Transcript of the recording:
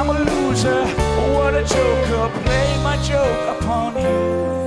I'm a loser. What a joker, play my joke upon you.